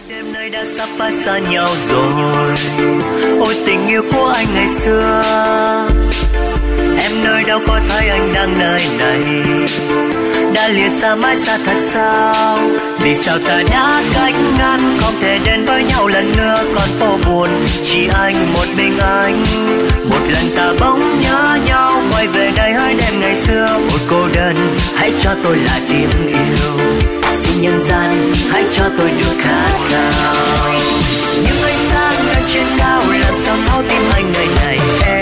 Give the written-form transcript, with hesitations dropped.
Đêm nay đã sắp phai xa nhau rồi. Ôi tình yêu của anh ngày xưa, em nơi đâu có thấy anh đang nơi này. Đã lìa xa mãi xa thật sao? Vì sao ta đã cách ngăn, không thể đến với nhau lần nữa. Còn phố buồn chỉ anh một mình anh. Một lần ta bỗng nhớ nhau, quay về đây hỡi đêm ngày xưa. Một cô đơn hãy cho tôi là tiếng yêu. Xin nhân gian hãy cho tôi được khát khao. Những ánh sáng lên trên cao làm sao thấu tim anh ngày này em.